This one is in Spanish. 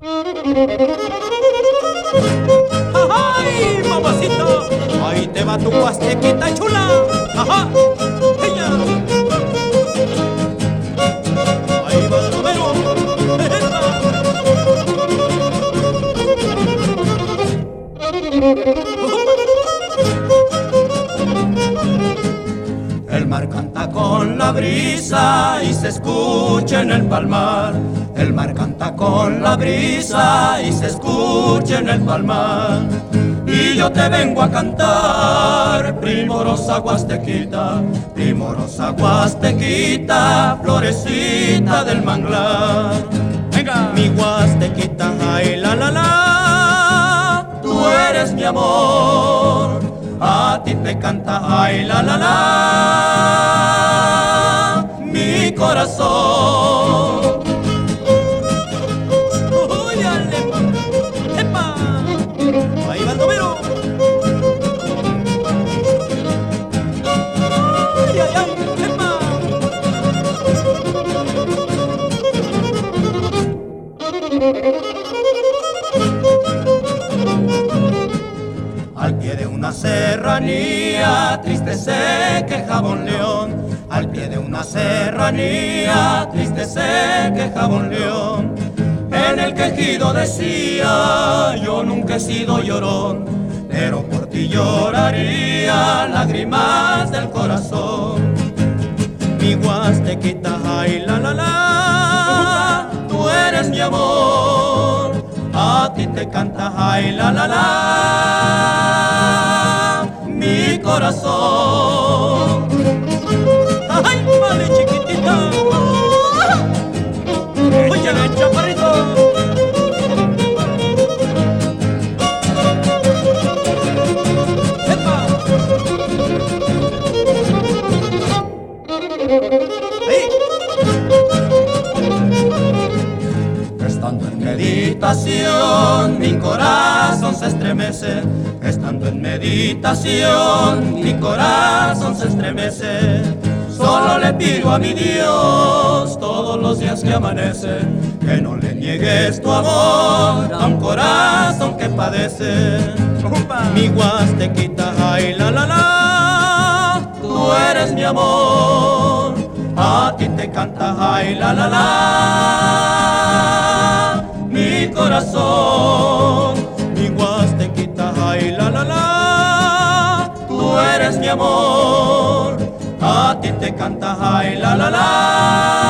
¡Ay, mamacita! Ahí te va tu huastequita chula. ¡Ajá! ¡Ella! Ahí va el romero. El mar canta con la brisa y se escucha en el palmar. El mar canta con la brisa y se escucha en el palmar. Y yo te vengo a cantar, primorosa huastequita, florecita del manglar. Venga, mi huastequita, ay la la la, tú eres mi amor. A ti te canta, ay la la la, mi corazón. Ahí va el domero. Ay, ay, ay, epa. Al pie de una serranía triste se quejaba un león. Al pie de una serranía triste se quejaba un león. En el quejido decía, yo nunca he sido llorón, pero por ti lloraría lágrimas del corazón. Mi huastequita, ay la la la, tú eres mi amor. A ti te canta, ay la la la, mi corazón. Ay, vale chiquitita. Óyale, chaparrito. ¡Epa! ¡Ahí! Estando en meditación, mi corazón se estremece. Estando en meditación, mi corazón se estremece. Solo le pido a mi Dios todos los días que amanece, que no le niegues tu amor a un corazón que padece. Mi huastequita, ay la la la, tú eres mi amor. A ti te canta, ay la la la, mi corazón. Mi huastequita, ay la la la, tú eres mi amor. A ti te canta, ay la la la.